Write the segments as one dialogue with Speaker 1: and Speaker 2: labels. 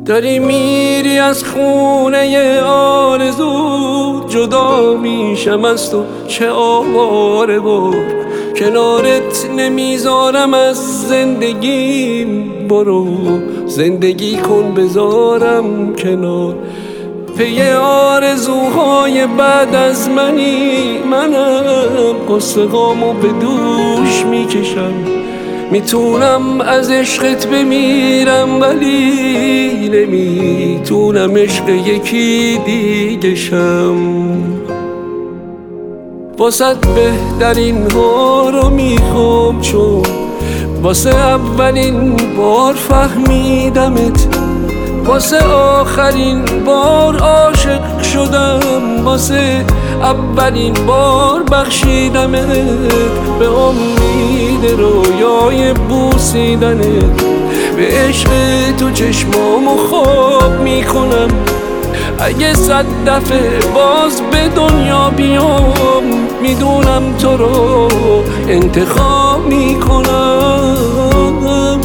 Speaker 1: داری میری از خونه آرزو، جدا میشم از تو چه آواره بار، کنارت نمیذارم از زندگیم، برو زندگی کن بذارم کنار. پی آرزوهای بعد از منم قصه هامو به دوش میکشم، میتونم از عشقت بمیرم ولی نمیتونم عشق یکی دیگه شم. واسه بهترین ها رو میخوام، چون واسه اولین بار فهمیدمت، واسه آخرین بار عاشق شدم، واسه اولین بار بخشیدمت، به امید رویای بوسیدنت، به عشق تو چشمامو خواب میکنم. اگه 100 دفعه باز به دنیا بیام، میدونم تو رو انتخاب میکنم.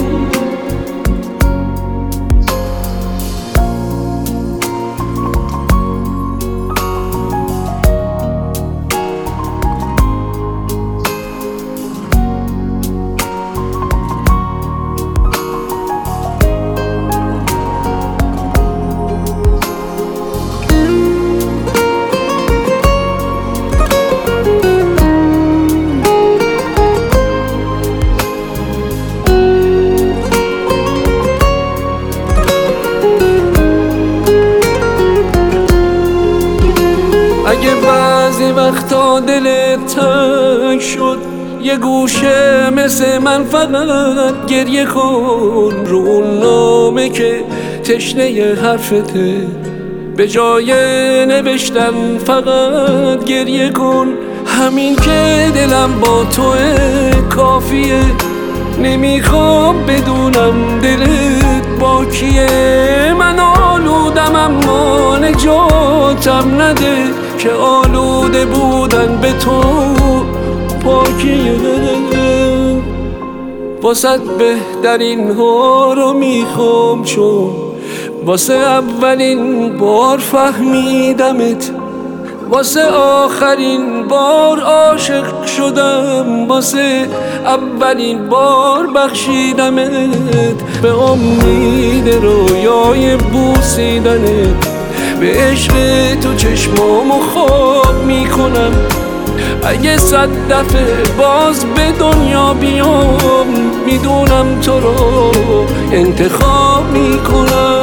Speaker 1: اگه بعضی وقتا دلت تنگ شد، یه گوشه مثل من فقط گریه کن، رو اون نامه که تشنه حرفته، به جای نوشتن فقط گریه کن. همین که دلم با توه کافیه، نمیخوام بدونم دلت با کیه. من آلودم اما نجاتم نده، که آلوده بودن به تو پاکیه. واسه بهترین ها رو میخوام، چون واسه اولین بار فهمیدمت، واسه آخرین بار عاشق شدم، واسه اولین بار بخشیدمت، به امید رویای بوسیدنت، به عشق تو چشمامو خواب میکنم. اگه 100 دفعه باز به دنیا بیام، میدونم تو رو انتخاب میکنم.